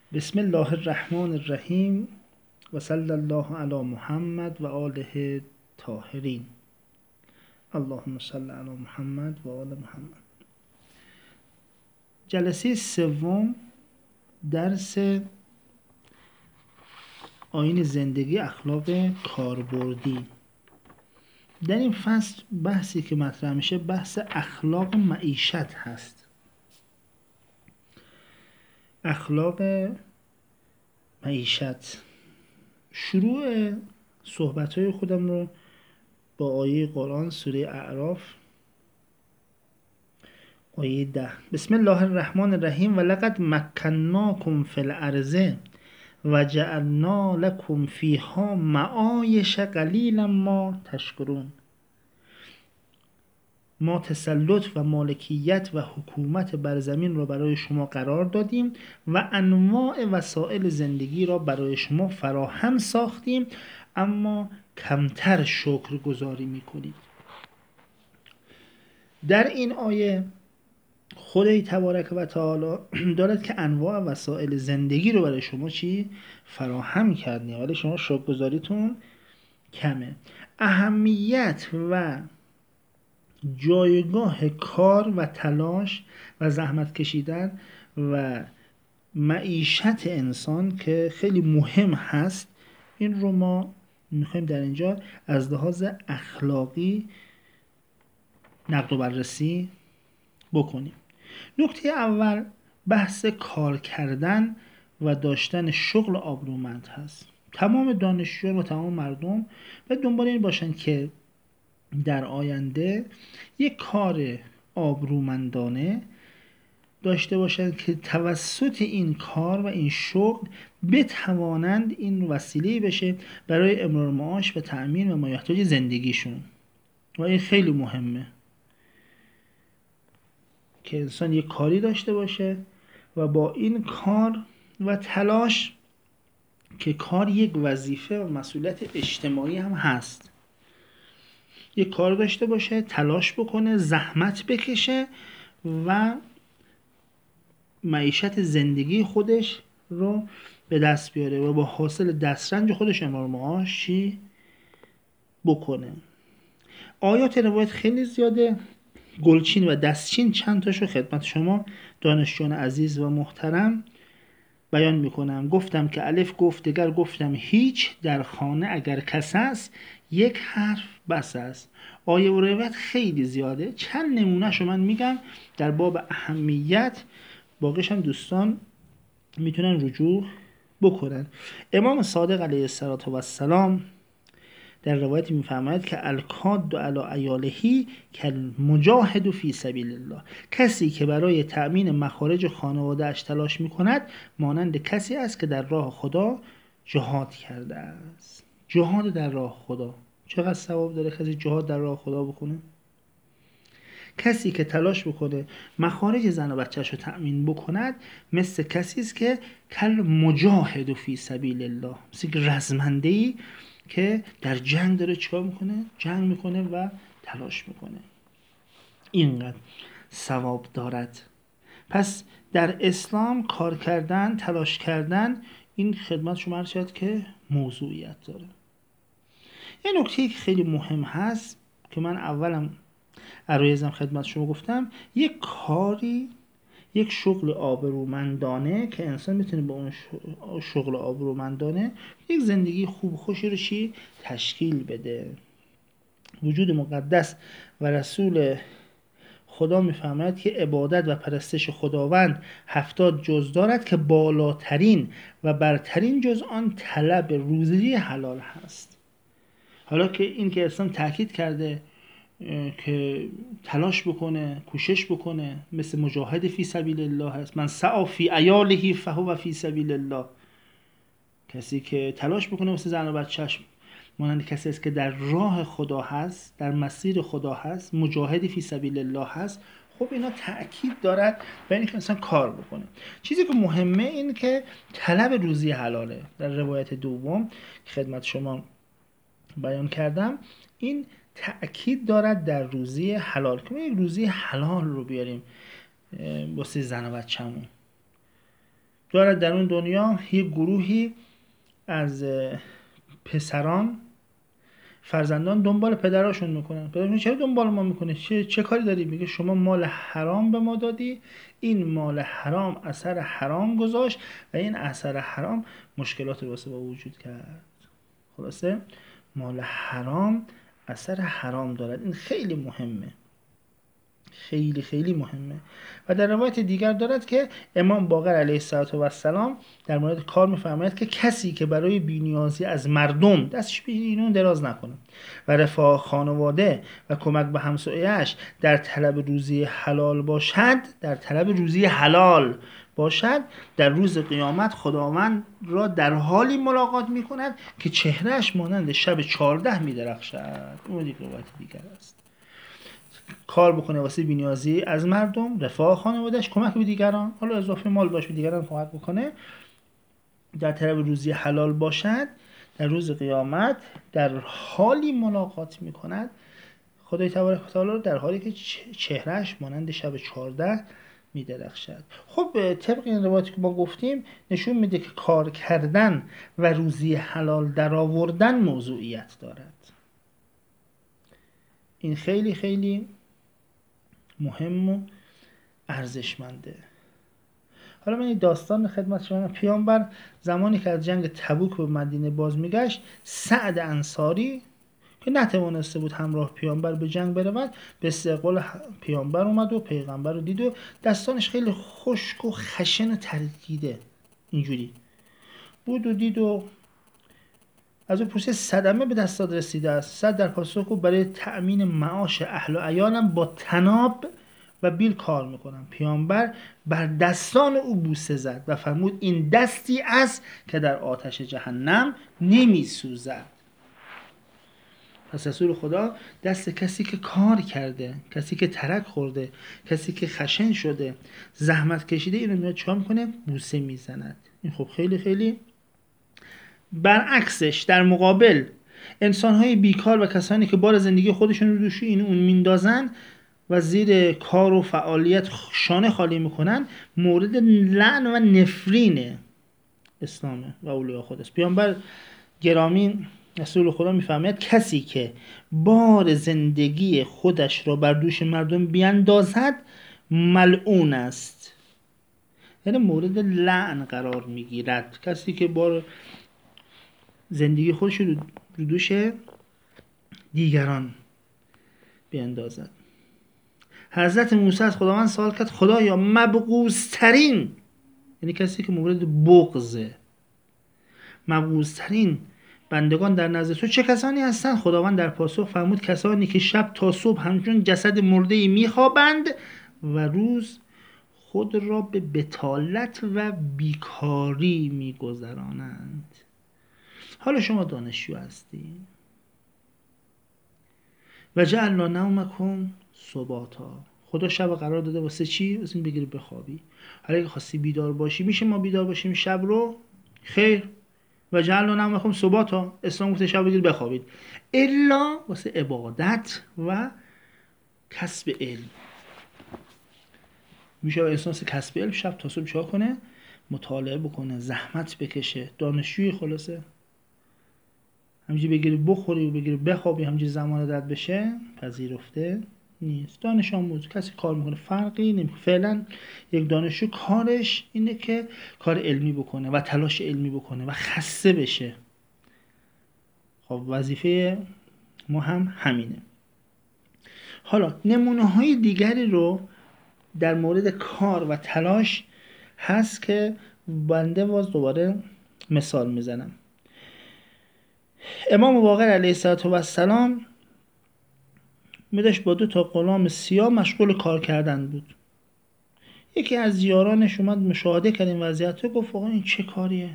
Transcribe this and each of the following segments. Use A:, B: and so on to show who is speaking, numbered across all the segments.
A: بسم الله الرحمن الرحیم و صلی الله علی محمد و آله طاهرین. اللهم صل علی محمد و آل محمد. جلسه سوم، درس آیین زندگی اخلاق کاربردی. در این فصل بحثی که مطرح میشه بحث اخلاق معیشت هست. اخلاق معیشت. شروع صحبت‌های خودم رو با آیه قرآن سوره اعراف آیه 10. بسم الله الرحمن الرحیم و لقد مکناکم فی الارض و جعلنا لکم فیها معایش قلیلا ما تشکرون. ما تسلط و مالکیت و حکومت بر زمین را برای شما قرار دادیم و انواع وسایل زندگی را برای شما فراهم ساختیم، اما کمتر شکر گزاری میکنید. در این آیه خدای تبارک و تعالی دارد که انواع وسایل زندگی رو برای شما فراهم کردیم، ولی شما شکرگزاریتون کمه. اهمیت و جایگاه کار و تلاش و زحمت کشیدن و معیشت انسان که خیلی مهم هست، این رو ما میخوایم در اینجا از لحاظ اخلاقی نقد و بررسی بکنیم. نکته اول بحث کار کردن و داشتن شغل آبرومند هست. تمام دانشجویان و تمام مردم به دنبال این باشن که در آینده یک کار آبرومندانه داشته باشند که توسط این کار و این شغل بتوانند این وسیله بشه برای امرار معاش و تأمین و مایحتاج زندگیشون. و این خیلی مهمه که انسان یک کاری داشته باشه و با این کار و تلاش، که کار یک وظیفه و مسئولیت اجتماعی هم هست، یک کار داشته باشه، تلاش بکنه، زحمت بکشه و معیشت زندگی خودش رو به دست بیاره و با حاصل دسترنج خودش امرار معاش بکنه. آیات روایت خیلی زیاده، گلچین و دستچین چند تاشو خدمت شما دانشجویان عزیز و محترم بیان میکنم. گفتم که الف گفت، دگر گفتم هیچ، در خانه اگر کس است یک حرف بس است. آیه و روایت خیلی زیاده، چند نمونهشو من میگم در باب اهمیت، باقیش هم دوستان میتونن رجوع بکنن. امام صادق علیه السلام در روایت میفرماید که الکاد علی عیالهی کالمجاهد فی سبیل الله. کسی که برای تأمین مخارج خانواده اش تلاش میکند مانند کسی است که در راه خدا جهاد کرده است. جهاد در راه خدا چقدر ثواب داره کسی جهاد در راه خدا بکنه؟ کسی که تلاش بکنه مخارج زن و بچه‌ش رو تأمین بکند مثل کسی است که کل مجاهد فی سبیل الله، مثل که رزمنده‌ای که در جنگ داره چیکار میکنه؟ جنگ میکنه و تلاش میکنه. اینقدر ثواب دارد. پس در اسلام کار کردن، تلاش کردن، این خدمت شما عرض شد که موضوعیت داره. یه نکته که خیلی مهم هست که من اولم عرایزم خدمت شما گفتم، یک کاری، یک شغل آبرومندانه که انسان میتونه با اون شغل آبرومندانه یک زندگی خوب و خوشی رو تشکیل بده. وجود مقدس و رسول خدا میفهمد که عبادت و پرستش خداوند 70 جز دارد که بالاترین و برترین جز آن طلب روزی حلال هست. حالا که این که اسلام تاکید کرده که تلاش بکنه، کوشش بکنه، مثل مجاهد فی سبیل الله هست. من سعی فی عیاله فهو فی سبیل الله. کسی که تلاش بکنه مثل زن و بچه‌ش، مانند کسی است که در راه خدا هست، در مسیر خدا هست، مجاهد فی سبیل الله هست. خب اینا تأکید دارد بر اینکه انسان کار بکنه. چیزی که مهمه این که طلب روزی حلاله. در روایت دوم که خدمت شما بیان کردم، این تأکید دارد در روزی حلال که ما یک روزی حلال رو بیاریم واسه زن و بچه‌مون. دارد در اون دنیا یه گروهی از پسران فرزندان دنبال پدراشون میکنن. پدرشون چرا دنبال ما میکنه؟ چه کاری داری؟ میگه شما مال حرام به ما دادی، این مال حرام اثر حرام گذاشت و این اثر حرام مشکلات رو واسه با وجود کرد. خلاصه مال حرام اثر حرام دارد. این خیلی مهمه، خیلی خیلی مهمه. و در روایت دیگر دارد که امام باقر علیه السلام در مورد کار میفرماید که کسی که برای بی‌نیازی از مردم دستش به اینون دراز نکنه و رفاه خانواده و کمک به همسایه‌اش در طلب روزی حلال باشد، در روز قیامت خداوند را در حالی ملاقات میکند که چهرهش مانند شب 14 میدرخشد. اون دیگه روایت دیگر است. کار بکنه واسه بی‌نیازی از مردم، رفاه خانواده‌اش، کمک به دیگران، حالا اضافه مال باشه به دیگران کمک بکنه، در طلب روزی حلال باشد، در روز قیامت در حالی ملاقات میکند خدای تبارک و تعالی در حالی که چهرهش مانند شب 14 میدرخشد. خب طبق این روایتی که ما گفتیم نشون میده که کار کردن و روزی حلال در آوردن موضوعیت دارد. این خیلی خیلی مهم و ارزشمنده. حالا من این داستان خدمت شما. پیامبر زمانی که از جنگ تبوک به مدینه باز میگشت، سعد انصاری که نتوانسته بود همراه پیامبر به جنگ برود، به استقبال پیامبر اومد و پیغمبر رو دید و دستانش خیلی خشک و خشن و ترکیده اینجوری بود و دید و از او پرسید صدمه به دستات رسیده است؟ صد در پاسخ گفت برای تأمین معاش اهل و عیالم با تناب و بیل کار میکنم. پیامبر بر دستان او بوسه زد و فرمود این دستی است که در آتش جهنم نمیسوزد. پس رسول خدا دست کسی که کار کرده، کسی که ترک خورده، کسی که خشن شده، زحمت کشیده، اینو میاد چیکار میکنه؟ بوسه میزند. این خب خیلی خیلی. برعکسش در مقابل انسان‌های بیکار و کسانی که بار زندگی خودشون رو دوش این اون میندازن و زیر کار و فعالیت شانه خالی میکنن، مورد لعن و نفرین اسلامه و اولیاء خود است. پیامبر گرامی رسول خدا میفرماید کسی که بار زندگی خودش را بر دوش مردم بیندازد ملعون است، یعنی مورد لعن قرار میگیرد. کسی که بار زندگی خودش رو دوش دیگران بیندازد. حضرت موسی از خداوند سوال کرد خدایا مبغوض‌ترین، یعنی کسی که مورد بغضه، مبغوض‌ترین بندگان در نزد تو چه کسانی هستند؟ خداوند در پاسخ فرمود کسانی که شب تا صبح همچون جسد مرده‌ای میخوابند و روز خود را به بطالت و بیکاری میگذرانند. حالا شما دانشجو هستی و جعلنا نومکم سباتا، خدا شب قرار داده واسه چی؟ واسه این بگیری بخوابی. حالا اگه خواستی بیدار باشی میشه ما بیدار باشیم شب رو؟ خیر. و جعلنا نومکم سباتا، اسلام گفته شب بگیر بخوابید، الا واسه عبادت و کسب علم. میشه انسان واسه کسب علم شب تا صبح چیکار کنه؟ مطالعه بکنه، زحمت بکشه. دانشجوی خلاصه همینجوری بگیری بخوری و بگیری بخوابی همینجوری زمان رد بشه پذیرفته نیست. دانش آموز کسی کار میکنه فرقی نمیکنه. فعلا یک دانشجو کارش اینه که کار علمی بکنه و تلاش علمی بکنه و خسته بشه. خب وظیفه ما هم همینه. حالا نمونه های دیگری رو در مورد کار و تلاش هست که بنده باز دوباره مثال میزنم. امام باقر علیه السلام میداشت با 2 غلام سیاه مشغول کار کردن بود. یکی از یارانش اومد مشاهده کرد این وضعیت رو، گفت آقا این چه کاریه؟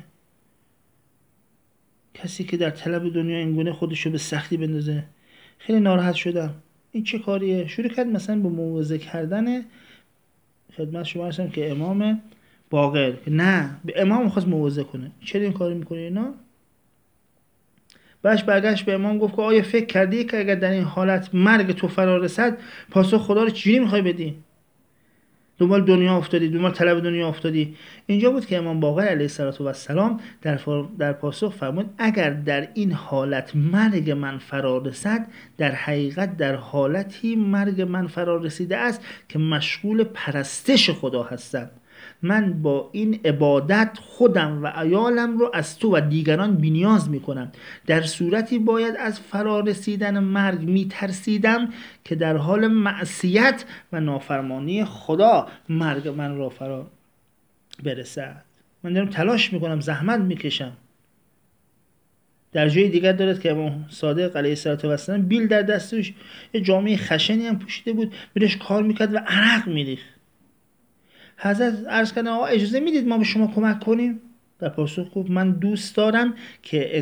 A: کسی که در طلب دنیا اینگونه خودشو به سختی بندازه. خیلی ناراحت شدم. این چه کاریه؟ شروع کرد مثلا به موعظه کردن. خدمت شما هستم که امام باقر نه به امام خواست موعظه کنه. چرا این کارو میکنه اینا؟ بعدش برگشت به امام گفت که آیا فکر کردی که اگر در این حالت مرگ تو فرا رسد پاسخ خدا رو چجوری میخوای بدی؟ دنبال دنیا افتادی، دنبال طلب دنیا افتادی. اینجا بود که امام باقر علیه السلام در پاسخ فرمود اگر در این حالت مرگ من فرا رسد، در حقیقت در حالتی مرگ من فرا رسیده است که مشغول پرستش خدا هستم. من با این عبادت خودم و عیالم رو از تو و دیگران بی‌نیاز میکنم. در صورتی باید از فرا رسیدن مرگ میترسیدم که در حال معصیت و نافرمانی خدا مرگ من را فرا برسد. من دارم تلاش میکنم، زحمت میکشم. در جای دیگر دارد که امام صادق علیه السلام بیل در دستش، یه جامعه خشنی هم پوشیده بود، میرش کار میکرد و عرق میریخت. حضرت عرض کردن آقا اجازه میدید ما به شما کمک کنیم؟ در پاسخ گفت من دوست دارم که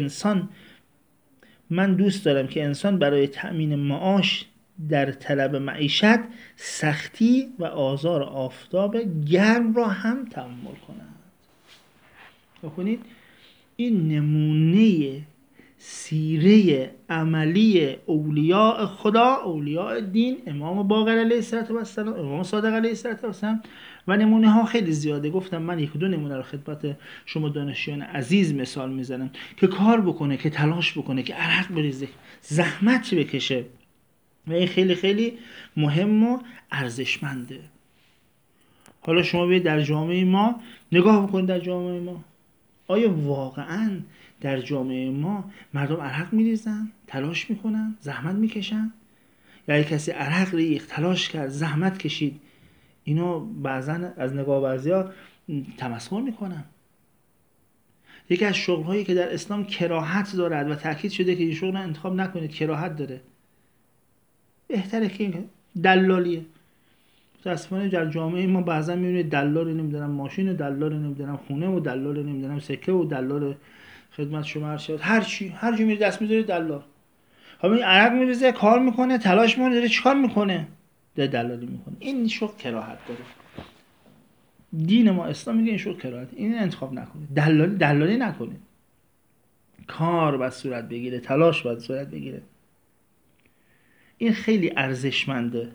A: انسان برای تأمین معاش در طلب معیشت سختی و آزار آفتاب گرم را هم تحمل کند. بخونید این نمونه سیره عملی اولیاء خدا، اولیاء دین، امام باقر علیه السلام، امام صادق علیه السلام و نمونه ها خیلی زیاده. گفتم من یک دو نمونه رو خدمت شما دانشجویان عزیز مثال میزنم که کار بکنه، که تلاش بکنه، که عرق بریزه، زحمت بکشه و این خیلی خیلی مهم و ارزشمنده. حالا شما بیاید در جامعه ما نگاه بکنید، در جامعه ما آیا واقعاً در جامعه ما مردم عرق میریزن، تلاش میکنن، زحمت میکشن؟ یا اگه کسی عرق ریخت، تلاش کرد، زحمت کشید، اینو بعضا از نگاه بعضیا تمسخر میکنن. یکی از شغل‌هایی که در اسلام کراهت دارد و تاکید شده که این شغل رو انتخاب نکنید، کراهت داره، بهتره که این دلالیه. متاسفانه در جامعه ما بعضا میبینید دلال نمیدونم ماشین و دلال نمیدونم خونه و دلال نمیدونم سکه و دلال خدمت شما هر چی هر جا میری دست میذاری دلال. حالا این عرق میریزه، کار میکنه، تلاش میکنه، داره چیکار میکنه؟ داره دلالی میکنه. این شغل کراهت داره. دین ما اسلام میگه این شغل کراهت، این انتخاب نکنید، دلالی نکنید. کار باید صورت بگیره، تلاش باید صورت بگیره. این خیلی ارزشمنده.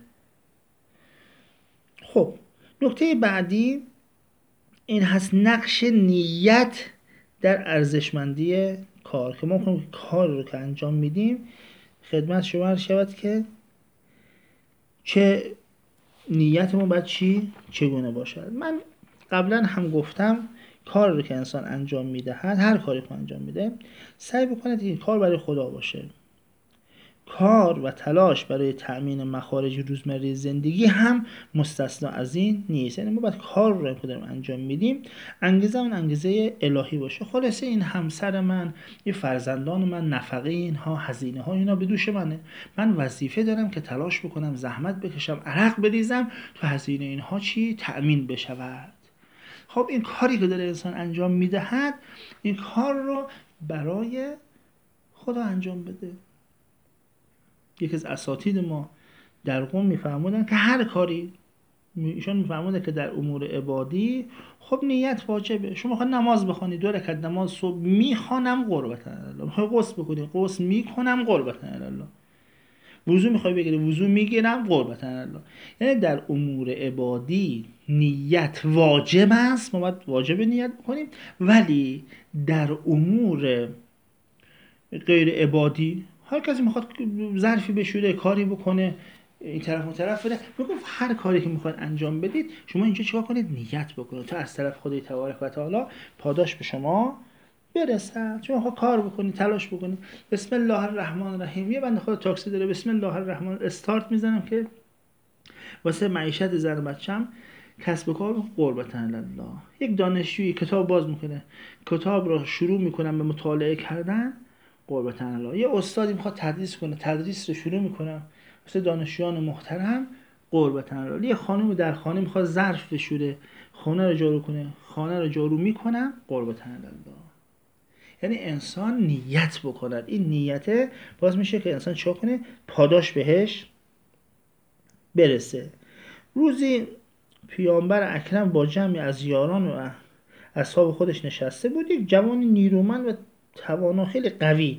A: خب نکته بعدی این هست نقش نیت در ارزشمندی کار، که ما کنیم کار رو که انجام میدیم خدمت شما عرض شود که چه نیت ما باید چگونه باشد. من قبلا هم گفتم کار رو که انسان انجام میدهد، هر کاری که انجام میده سعی بکنه این کار برای خدا باشه. کار و تلاش برای تأمین مخارج روزمره زندگی هم مستثنا از این نیست. یعنی ما باید کار رو که داریم انجام میدیم انگیزه اون انگیزه الهی باشه. خلاصه این همسر من، این فرزندان من، نفقه اینها، هزینه ها اینا به دوش منه. من وظیفه دارم که تلاش بکنم، زحمت بکشم، عرق بریزم تو هزینه اینها تأمین بشود. خب این کاری که داره انسان انجام میدهد، این کار رو برای خدا انجام بده. یکی از اساتید ما در قم میفرمودن که هر کاری، ایشون میفرمودن که در امور عبادی خب نیت واجبه. شما میخواد نماز بخونی، 2 رکعت نماز صبح میخوانم قربت الله، میخوای غسل بکنی، غسل میکنم قربت الله، وضو میخوای بگیری، وضو میگیرم قربت الله. یعنی در امور عبادی نیت واجب است، ما باید واجب نیت بکنیم. ولی در امور غیر عبادی هر کسی میخواد ظرفی بشوره، کاری بکنه، این طرف اون طرف بره، میگم هر کاری که میخواد انجام بدید شما اینجا چیکار کنید؟ نیت بکنید تا از طرف خدای تبارک و تعالی پاداش به شما برسد. شما میخواد کار بکنید، تلاش بکنید، بسم الله الرحمن الرحیم. یه بنده خدا تاکسی داره، بسم الله الرحمن استارت میزنم که واسه معیشت زن و بچه‌م کسب و کار قربت الله. یک دانشجویی کتاب باز میکنه، کتاب رو شروع میکنم به مطالعه کردن قربت الله. یه استادی میخواد تدریس کنه، تدریس رو شروع میکنم واسه دانشجویان محترم قربت الله. یه خانم در خانه میخواد ظرف بشوره، خانه رو جارو کنه، خانه رو جارو میکنم قربت الله. یعنی انسان نیت بکنه. این نیته باز میشه که انسان چیکار کنه؟ پاداش بهش برسه. روزی پیامبر اکرم با جمعی از یاران و اصحاب خودش نشسته بود. یک جوان نیرومند و توانا، خیلی قوی،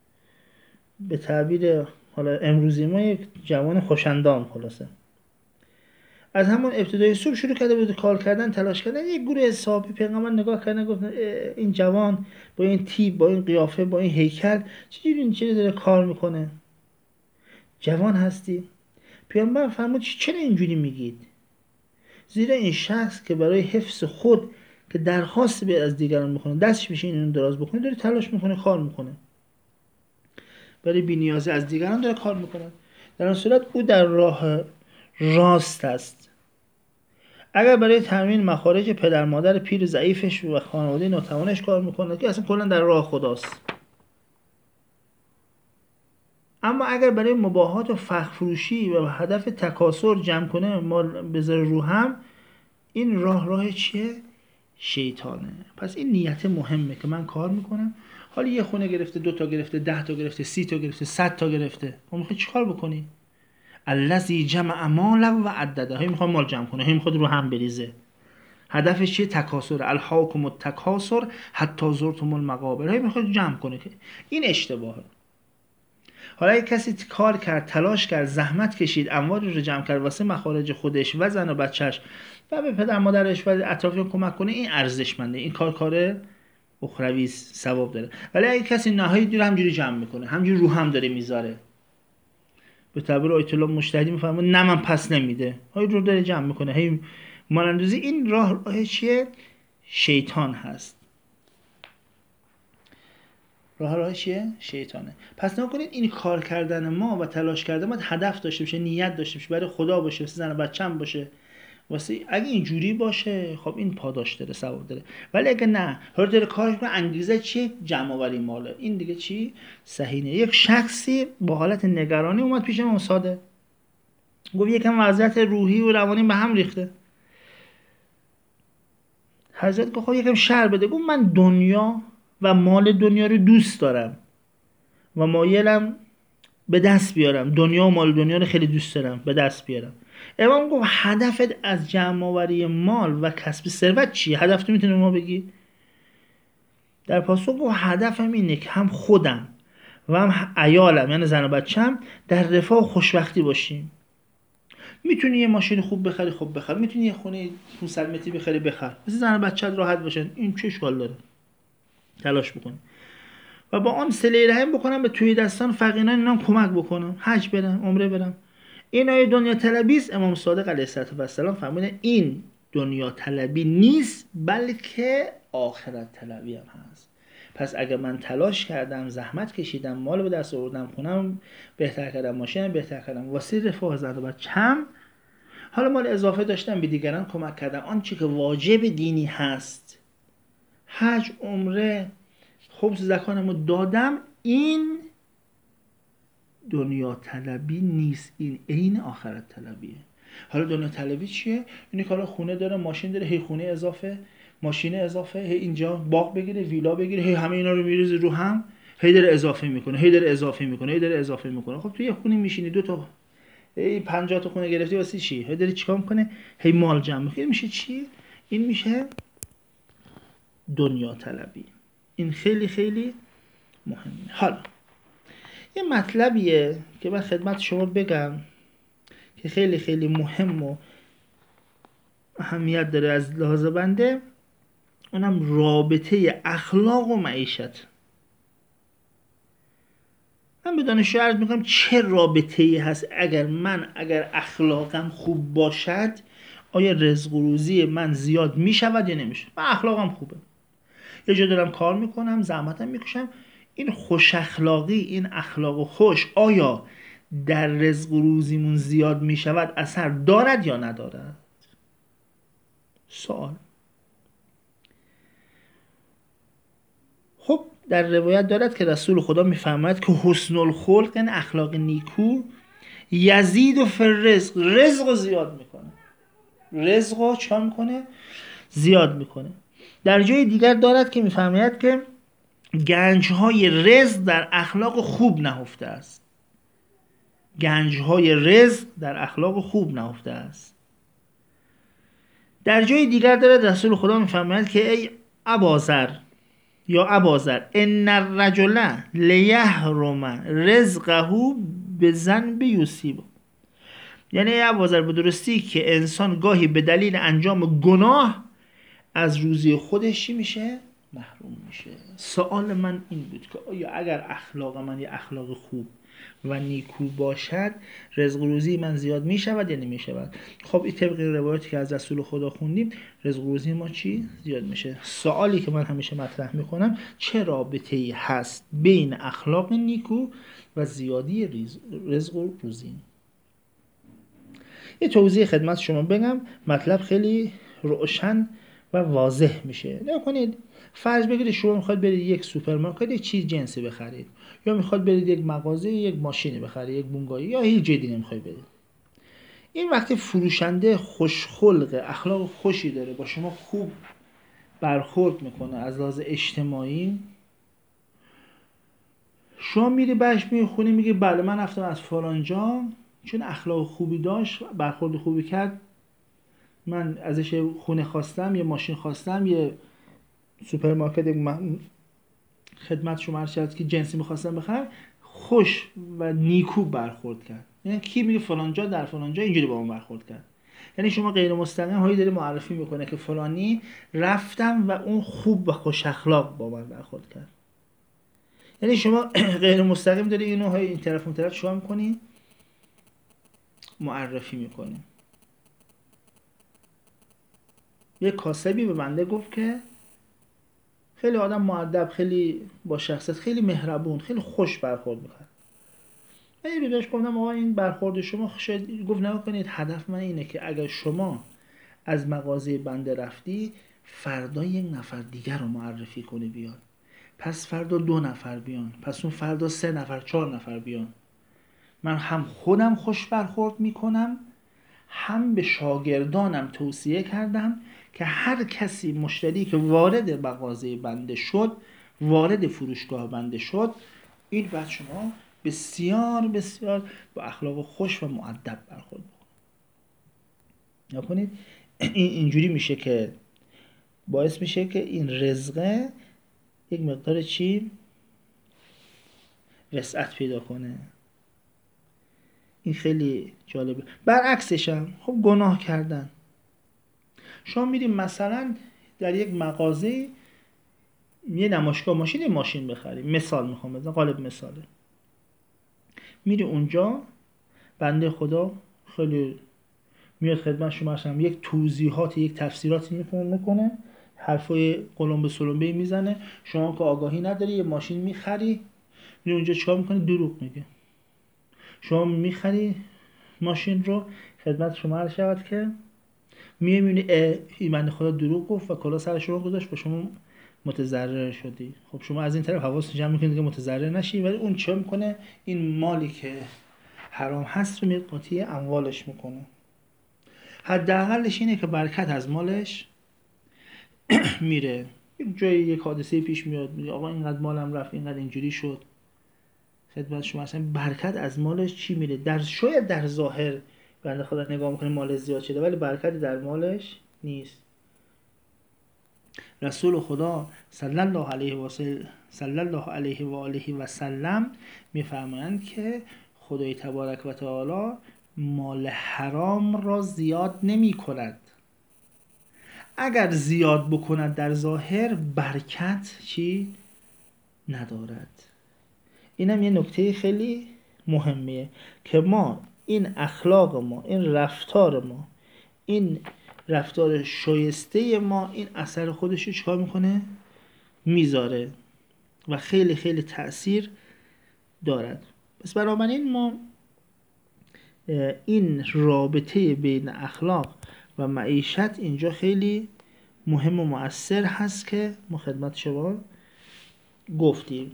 A: به تعبیر حالا امروزی ما یک جوان خوشندام خلاصه. از همون ابتدای صبح شروع کرده بود کار کردن، تلاش کردن. یک گروه حسابی پیغمبر نگاه کردن گفتن این جوان با این تیپ، با این قیافه، با این هیکل چجوری اینجوری داره کار میکنه؟ جوان هستی؟ پیغمبر فرمود چرا اینجوری میگید؟ زیرا این شخص که برای حفظ خود که درخواست به از دیگران میکنه، دستش بشه اینو دراز بکنه، داره تلاش میکنه، کار میکنه، برای بی‌نیازی از دیگران داره کار میکنه. در آن صورت او در راه راست است. اگر برای تامین مخارج پدر مادر پیر ضعیفش و خانواده ناتوانش کار میکنه که اصلا کلا در راه خداست. اما اگر برای مباهات و فخر فروشی و هدف تکاسر جمع کنه مال بذاره رو هم، این راه چیه؟ شیطانه. پس این نیت مهمه که من کار میکنم، حالا یه خونه گرفته، 2 تا گرفته، 10 تا گرفته، 30 تا گرفته، 100 تا گرفته، اون میخوای چیکار بکنی؟ الذی جمع مالا و عدده، هی میخواد مال جمع کنه، هی میخواد رو هم بریزه. هدفش چیه؟ تکاسر. الهاکم التکاسر حتی زرتم المقابر، هی میخواد جمع کنه. که این اشتباهه. حالا اگه کسی کار کرد، تلاش کرد، زحمت کشید، اموالی رو جمع کرد واسه مخارج خودش و زن و بچهش و به پدر مادرش و اطرافیان کمک کنه، این ارزشمنده، این کار اخروی ثواب داره. ولی اگه کسی نهایی دور همجوری جمع میکنه، همجوری رو هم داره میذاره، به تعبیر آیت الله مجتهدی میفرماد نه من پس نمیده، هی رو داره جمع میکنه، هی مانندوزی، این راه چیه؟ شیطان هست. راه چیه؟ شیطانه. پس نکنید این کار کردن ما و تلاش کردن ما هدف داشته باشه، نیت داشته باشه، برای خدا باشه، واسه زن و بچه‌م باشه، واسه اگه اینجوری باشه خب این پاداش داره، ثواب داره. ولی اگه نه، هر داره کارش کنه، انگیزه چیه؟ جمع آوری ماله، این دیگه چی؟ صحیح نه. یک شخصی با حالت نگرانی اومد پیش من استاد، گفت یکم وضعیت روحی و روانی به هم ریخته. حضرت گفت خب یکم شرح بده. گفت من دنیا و مال دنیا رو دوست دارم و مایلم به دست بیارم، دنیا و مال دنیا رو خیلی دوست دارم به دست بیارم. امام گفت هدفت از جمع آوری مال و کسب ثروت چیه؟ هدف تو میتونی ما بگی؟ در پاسخ گفت هدفم اینه که هم خودم و هم عیالم، یعنی زن و بچه‌م، در رفاه و خوشبختی باشیم. میتونی یه ماشین خوب بخری، خب بخر. میتونی یه خونه 500 متری بخری، بخر. مثل زن و بچه‌ت راحت باشن. این چه اشکال داره؟ تلاش بکن و با آن صله رحم بکنم به توی دستان فقیران، اینام کمک بکنم، حج برم، عمره برم. این آیه دنیا طلبی است. امام صادق علیه السلام فرمودن این دنیا طلبی نیست بلکه آخرت طلبی هم هست. پس اگر من تلاش کردم، زحمت کشیدم، مال به دست آوردم، خونم بهتر کردم، ماشینم بهتر کردم، واسه رفاه زن و بچه‌م، حالا مال اضافه داشتم، به دیگران کمک کردم، آنچه که واجب دینی هست، حج، عمره، خبز، زکاتمو دادم، این دنیا طلبی نیست، این عین آخرت طلبیه. حالا دنیا طلبی چیه؟ اینه که حالا خونه داره، ماشین داره، هی خونه اضافه، ماشین اضافه، هی اینجا باغ بگیره، ویلا بگیره، هی همه اینا رو میریزه رو هم، هی داره اضافه میکنه، هی داره اضافه میکنه، هی داره اضافه میکنه. خب تو یه خونه میشینی، 2 تا، هی 50 تا خونه گرفتی، واسه چی؟ هی داره چیکار میکنه؟ هی مال جمع میکنه. میشه چی؟ این میشه دنیا طلبی. این خیلی خیلی مهمه. حالا یه مطلبیه که من خدمت شما بگم که خیلی خیلی مهم و اهمیت داره از لحاظ بنده، اونم رابطه اخلاق و معیشت. من به دانشجو عرض میکنم چه رابطه‌ای هست اگر اخلاقم خوب باشد، آیا رزق و روزی من زیاد میشود یا نمیشه؟ من اخلاقم خوبه، یه جا دارم کار میکنم، زحمتم میکشم، این خوش اخلاقی، این اخلاق خوش آیا در رزق و روزیمون زیاد میشود اثر دارد یا ندارد؟ سوال. خب در روایت دارد که رسول خدا میفرماید که حسن الخلق، این اخلاق نیکو، یزید و فر رزق زیاد میکنه، رزق چا میکنه؟ زیاد میکنه. در جای دیگر دارد که میفرماید که گنجهای رزق در اخلاق خوب نهفته است. گنجهای رزق در اخلاق خوب نهفته است. در جای دیگر دارد رسول خدا میفرماید که ای ابازر یا ابازر ان الرجل لیحرم رزقه بذنب یصیبه، یعنی ابوذر به درستی که انسان گاهی به دلیل انجام گناه از روزی خودش میشه محروم میشه. سوال من این بود که آیا اگر اخلاق من یه اخلاق خوب و نیکو باشد، رزق و روزی من زیاد میشود یا نمیشود؟ خب این طبق روایتی که از رسول خدا خوندیم رزق و روزی ما چی زیاد میشه. سوالی که من همیشه مطرح میکنم، چه رابطه‌ای هست بین اخلاق نیکو و زیادی رزق و روزی؟ یه توضیح خدمت شما بگم، مطلب خیلی روشن و واضح میشه. نکنید فرض بگیرید شما میخواد برید یک سوپرمارکت یک چیز جنسی بخرید، یا میخواد برید یک مغازه یک ماشینی بخرید، یک بونگایی، یا هیچ جای دیگه میخواد برید. این وقتی فروشنده خوشخلق، اخلاق خوشی داره، با شما خوب برخورد میکنه از لحاظ اجتماعی، شما میری بهش میخونی میگی بله من رفتم از فلان جا چون اخلاق خوبی داشت، برخورد خوبی کرد، من ازش خونه خواستم، یه ماشین خواستم، یه سوپرمارکت خدمت شما عرض شد که جنسی میخواستم بخرم، خوش و نیکو برخورد کرد. یعنی کی میگه فلان جا در فلان جا اینجوری با من برخورد کرد؟ یعنی شما غیر مستقیم هایی داره معرفی میکنه که فلانی رفتم و اون خوب و خوش اخلاق با من برخورد کرد. یعنی شما غیر مستقیم داری اینو های این طرف اون طرف شما میکنی معرفی میکنی. یه کاسبی به بنده گفت که خیلی آدم مؤدب، خیلی با شخصیت، خیلی مهربون، خیلی خوش برخورد میکنه. من یه بهش گفتم آقا این برخورد شما شاید، گفت نکنید هدف من اینه که اگر شما از مغازه بنده رفتی فردا یک نفر دیگر رو معرفی کنی بیاد، پس فردا 2 نفر بیان، پس اون فردا 3 نفر 4 نفر بیان. من هم خودم خوش برخورد میکنم، هم به شاگردانم توصیه کردم که هر کسی مشتری که وارد مغازه بنده شد، وارد فروشگاه بنده شد، این بعد شما بسیار بسیار با اخلاق خوش و مؤدب برخورد بکنید. این اینجوری میشه که باعث میشه که این رزقه یک مقدار چی وسعت پیدا کنه. این خیلی جالبه. برعکسش هم خب گناه کردن. شما میریم مثلا در یک مغازه یه نمایشگاه ماشین بخریم، مثال میخوام بزنم، قالب مثاله، میری اونجا بنده خدا خیلی میاد خدمت شما هستم، یک توضیحات، یک تفسیراتی میکنه، حرفای قلمبه سلمبه میزنه، شما که آگاهی نداری یه ماشین میخری، میری اونجا چیکار میکنه؟ دروغ میگه. شما میخری ماشین رو، خدمت شما عرض شود که میبینی این بنده خدا دروغ گفت و کلا سر شما گذاشت و شما متضرر شدی. خب شما از این طرف حواست جمع میکنید که متضرر نشی، ولی اون چه میکنه؟ این مالی که حرام هست رو میاد قاطی اموالش میکنه. حداقلش اینه که برکت از مالش میره. یک جایی یک حادثه پیش میاد، میگه آقا اینقدر مالم رفت، اینقدر اینجوری شد، خدمت شما اصلا برکت از مالش چی میره؟ شاید در ظاهر بنده خدا نگاه میکنه مال زیاد شده، ولی برکتی در مالش نیست. رسول خدا صلی الله علیه و آله و سلم میفرمایند که خدای تبارک و تعالی مال حرام را زیاد نمی کند. اگر زیاد بکند در ظاهر برکت چی ندارد. اینم یه نکته خیلی مهمیه که ما این اخلاق ما، این رفتار ما، این رفتار شایسته ما، این اثر خودش رو چیکار میکنه؟ میذاره و خیلی خیلی تأثیر دارد. پس بنابراین ما این رابطه بین اخلاق و معیشت اینجا خیلی مهم و مؤثر هست که ما خدمت شما گفتیم.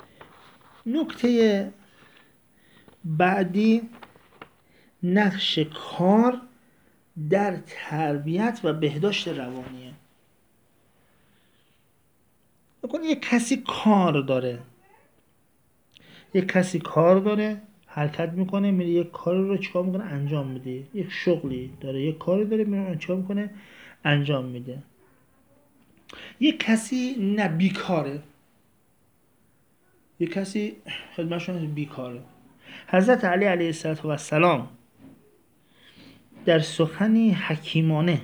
A: نکته بعدی نقش کار در تربیت و بهداشت روانیه. یک کسی کار داره، حرکت میکنه، میره یک کار رو چیکار میکنه؟ انجام میده. یک شغلی داره، یک کاری داره، میره چیکار میکنه؟ انجام میده. یک کسی نه بیکاره، یک کسی خدمتشون بیکاره. حضرت علی علیه السلام در سخنی حکیمانه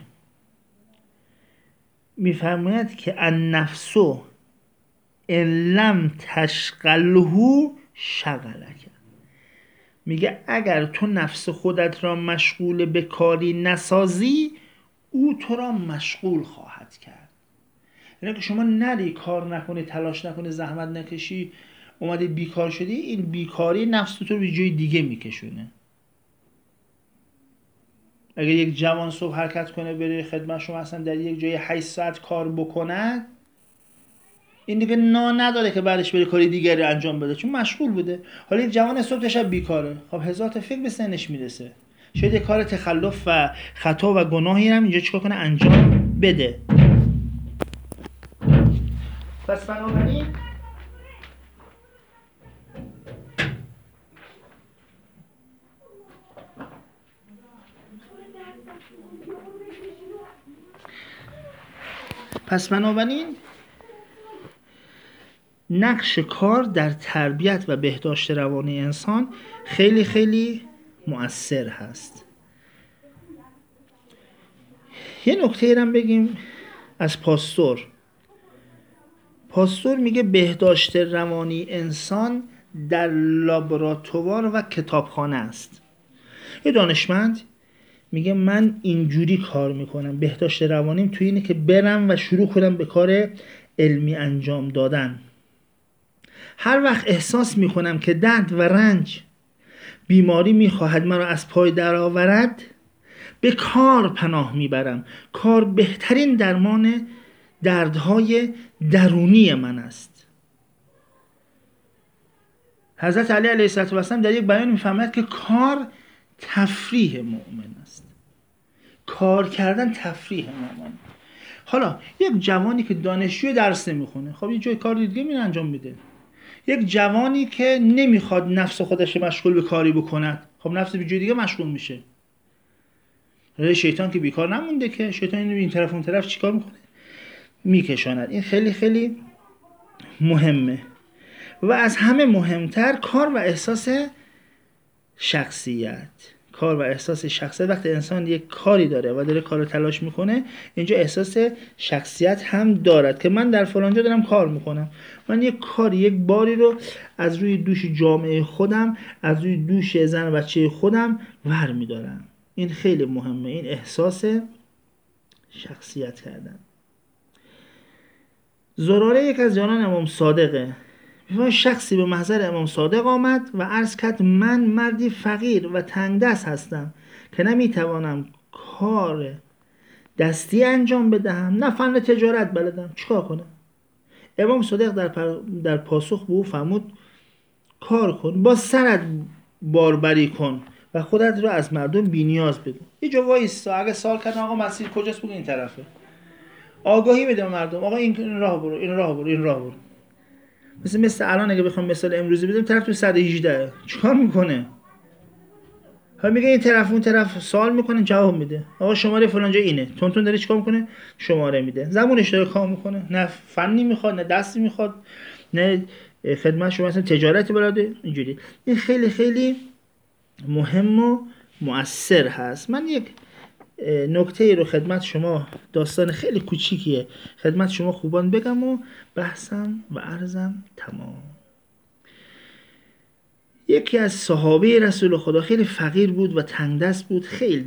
A: میفرماید که النفس ان لم تشغله شغلک. میگه اگر تو نفس خودت را مشغول به کاری نسازی، او تو را مشغول خواهد کرد. یعنی که شما نری کار نکنی، تلاش نکنی، زحمت نکشی، اومدی بیکار شدی، این بیکاری نفس تو رو به جای دیگه میکشونه. اگر یک جوان صبح حرکت کنه بره خدمت شما، اصلا در یک جای 8 ساعت کار بکنه، این دیگه نداره که بعدش بره کاری دیگری انجام بده، چون مشغول بوده. حالا یک جوان صبح تا شب بیکاره، خب هزار تا فکر به سنش میرسه، شاید یک کار تخلف و خطا و گناهی هم اینجا چیکار کنه، انجام بده. پس بنابراین نقش کار در تربیت و بهداشت روانی انسان خیلی خیلی مؤثر هست. یه نکته هم بگیم از پاستور میگه بهداشت روانی انسان در لابراتوار و کتابخانه است. یه دانشمند میگه من اینجوری کار میکنم، بهداشت روانیم توی اینه که برم و شروع کنم به کار علمی انجام دادن. هر وقت احساس میکنم که درد و رنج، بیماری میخواهد مرا از پای درآورد، به کار پناه میبرم. کار بهترین درمان دردهای درونی من است. حضرت علی علیه السلام در یک بیان میفرماید که کار تفریح مؤمن است. کار کردن تفریح مؤمن. حالا یک جوانی که دانشجوی درس نمیخونه، خب یه جای کار دیگه میره انجام میده. یک جوانی که نمیخواد نفس خودش مشغول به کاری بکند، خب نفس به جای دیگه مشغول میشه. شیطان که بیکار نمونده که، شیطان این طرف اون طرف چیکار میکنه، میکشاند. این خیلی خیلی مهمه. و از همه مهمتر کار و احساس شخصیت. وقتی انسان یک کاری داره و داره کارو تلاش میکنه، اینجا احساس شخصیت هم دارد که من در فلانجا دارم کار میکنم، من یک باری رو از روی دوش جامعه خودم، از روی دوش زن و بچه خودم ور میدارم. این خیلی مهمه، این احساس شخصیت کردن. زراره یک از جانان امام صادقه. شخصی به محضر امام صادق آمد و عرض کرد من مردی فقیر و تنگ دست هستم که نمیتوانم کار دستی انجام بدهم، نه فن تجارت بلدم، چیکار کنم؟ امام صادق در پاسخ به او فرمود کار کن، با سرت باربری کن و خودت رو از مردم بی‌نیاز بدون. یه جا وایسا، اگه سوال کردن آقا مسیر کجاست، بگو این طرفه. آگاهی بده به مردم، آقا این راه برو، این راه برو. مثل الان اگه بخوام مثال امروزی بدم، طرف تو 118 چیکار میکنه؟ ها میگه این طرف اون طرف، سوال میکنه جواب میده. آقا شماره فلان جا اینه. تون داره چیکار میکنه؟ شماره میده. زبونش داره کار میکنه. نه فنی میخواد، نه دستی میخواد، نه خدمت شما مثلا تجارتی بلده. اینجوری. این خیلی خیلی مهم و مؤثر هست. من یک نکته رو خدمت شما، داستان خیلی کوچیکیه، خدمت شما خوبان بگم و بحثم و عرضم تمام. یکی از صحابه رسول خدا خیلی فقیر بود و تنگ دست بود، خیلی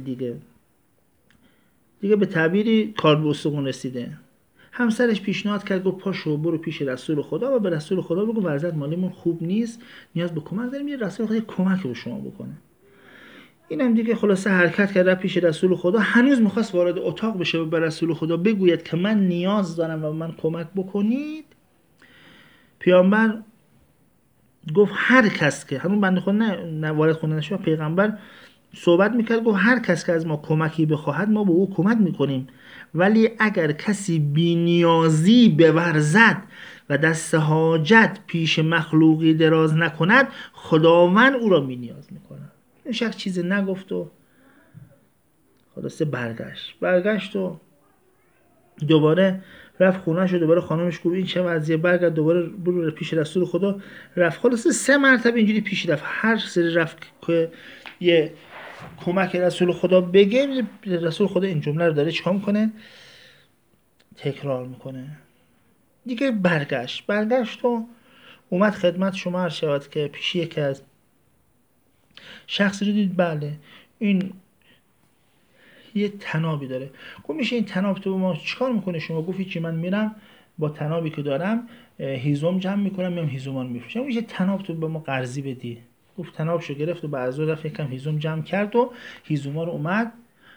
A: دیگه به تعبیری کار به استخون رسیده. همسرش پیشنهاد کرد، گفت پاشو برو پیش رسول خدا و به رسول خدا بگو وضعیت مالیمون خوب نیست، نیاز به کمک داریم، یه رسول خدا کمک به شما بکنه. اینم دیگه خلاصه حرکت کرد پیش رسول خدا. هنوز میخواست وارد اتاق بشه و به رسول خدا بگوید که من نیاز دارم و من کمک بکنید. پیامبر گفت هر کس که، همون بنده خدا نه وارد خونه نشد، پیغمبر صحبت میکرد، گفت هر کس که از ما کمکی بخواهد ما به او کمک میکنیم، ولی اگر کسی بی‌نیازی بورزد و دست حاجت پیش مخلوقی دراز نکند، خداوند او را بی‌نیاز میکند. این شخص چیزی نگفت و خلاصه برگشت و دوباره رفت خونه شد. دوباره خانمش گفت این چه وضعیه، برگرد دوباره برو پیش رسول خدا. رفت خلاصه 3 مرتبه اینجوری پیش رفت. هر سری رفت که یه کمک رسول خدا بگه، رسول خدا این جمله رو داره چیکار میکنه؟ تکرار میکنه. دیگه برگشت و اومد خدمت شما عرض شود که پیش یکی از شخصی رو دید، بله این یه تنابی داره. گفت میشه این تناب تو ما چیکار میکنه شما؟ گفت چی، من میرم با تنابی که دارم هیزم جمع میکنم، میام هیزوما رو میفروشم. میشه تناب تو به ما قرضی بدی؟ گفت تنابشو گرفت و بعضی رفت یکم هیزم جمع کرد و هیزوما رو اومد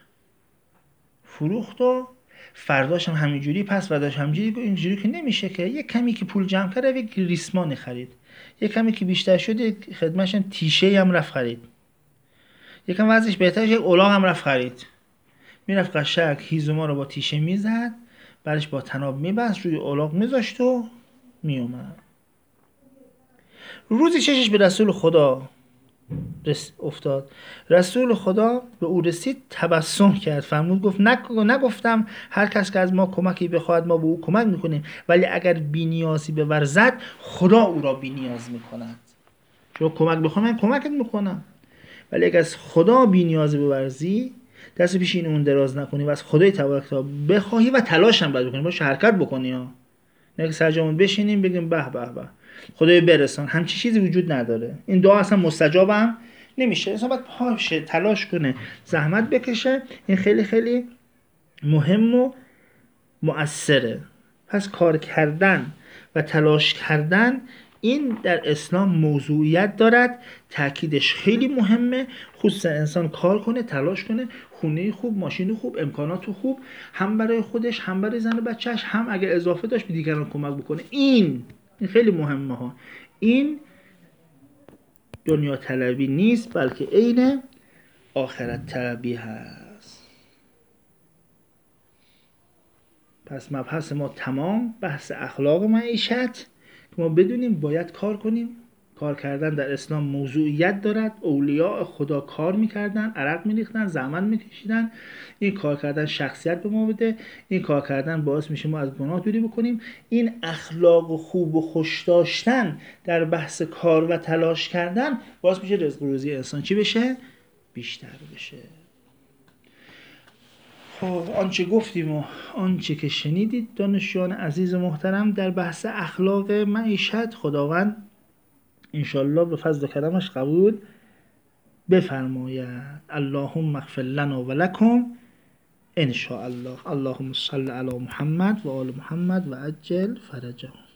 A: فروخت و فرداش هم همینجوری، پس فرداش همینجوری. اینجوری که نمیشه که یک کمی که پول جمع کرد یک ریسمانی خرید، یک کمی که بیشتر شد خدمتش تیشه هم رفت خرید، یکم وضعش بهتر شد الاغ هم رفت خرید. میرفت قشنگ هیزوما رو با تیشه میزد، بعدش با تناب میبست روی الاغ میذاشت و میومد. روزی چشش به رسول خدا افتاد. رسول خدا به او رسید، تبسم کرد، فرمود گفت نگفتم هر کس که از ما کمکی بخواهد ما به او کمک میکنیم، ولی اگر بی‌نیازی بورزد خدا او را بی‌نیاز میکند. چون کمک بخوام من کمکت میکنم، ولی اگر از خدا بی‌نیازی بورزی، دست پیش این اون دراز نکنی و از خدای تبارک و تعالی بخواهی و تلاش هم باید بکنی، باشه حرکت بکنی ها. نه که سرجمون بشینیم بگیم به به به خدای برسان، همچی چیزی وجود نداره. این دعا اصلا مستجابم نمیشه. انسان باید پاشه، تلاش کنه، زحمت بکشه. این خیلی خیلی مهم و مؤثره. پس کار کردن و تلاش کردن این در اسلام موضوعیت دارد، تاکیدش خیلی مهمه. خصوصا انسان کار کنه، تلاش کنه، خونه خوب، ماشین خوب، امکانات خوب، هم برای خودش هم برای زن و بچهش، هم اگر اضافه داشت به دیگران کمک بکنه. این خیلی مهمه ها. این دنیا طلبی نیست، بلکه عین آخرت طلبی هست. پس مبحث ما تمام، بحث اخلاق معیشت که ما بدونیم باید کار کنیم. کار کردن در اسلام موضوعیت دارد. اولیاء خدا کار میکردن، عرق میریختن، زحمت میکشیدن. این کار کردن شخصیت به ما بده. این کار کردن باعث میشه ما از گناه دوری بکنیم. این اخلاق خوب و خوش داشتن در بحث کار و تلاش کردن باعث میشه رزق و روزی انسان چی بشه؟ بیشتر بشه. خب آنچه گفتیم و آنچه که شنیدید دانشجویان عزیز و محترم در بحث اخلاق معیشت، خداوند انشالله به فضل و کرمش قبول بفرماید. اللهم اغفر لنا و لکم ان شاء الله. اللهم صل علی محمد و آل محمد و عجل فرجهم.